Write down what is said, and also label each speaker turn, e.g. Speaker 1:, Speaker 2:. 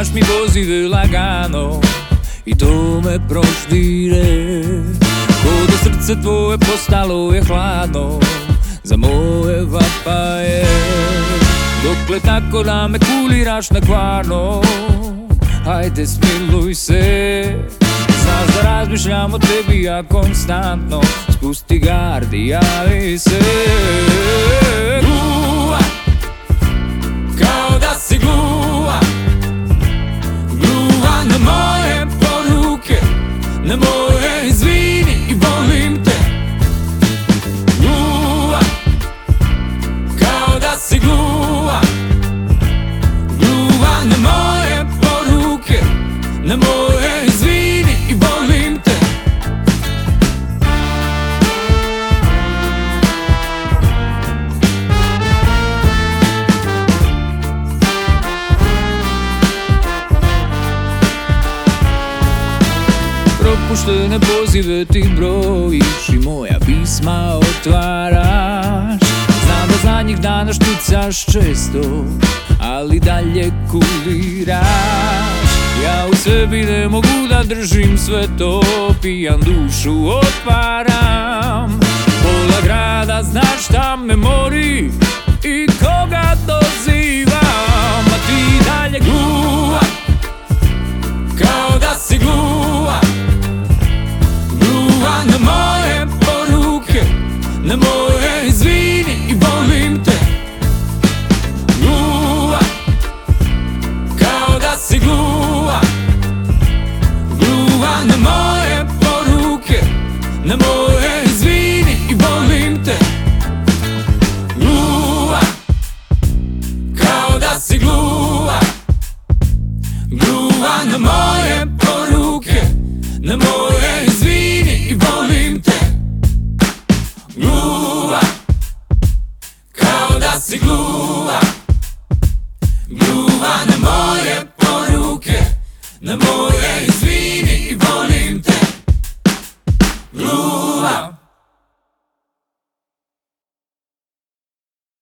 Speaker 1: Daš mi pozive lagano i to me proždire. Ko da srce tvoje postalo je hladno za moje vapaje. Dokle tako da me kuliraš na kvarno, hajde smiluj se. Znaš da razmišljam o tebi ja konstantno, spusti gard i javi se. Gluva, kao da si gluva, gluva na moje poruke, na moje izvini i volim te. Gluva, kao da si gluva, gluva na moje poruke, na moje izvini i volim te. Propuštene pozive ti brojiš i moja pisma otvaraš. Znam da zadnjih dana štucaš često, ali dalje kuliraš. Ja u sebi ne mogu da držim sve to, pijan dušu otvaram. Pola grada znaš šta me mori i koga dozivam. A ti dalje gluva, kao da si gluva, gluva na moje poruke, na moje izvini i volim te. Gluva, kao da si gluva, gluva na moje poruke, na moje izvini i volim te. Gluva, kao da si gluva, gluva na moje poruke, na moje izvini i volim te. Gluva, kao da si gluva, gluva na moje poruke, na moje izvini i volim te. Gluva.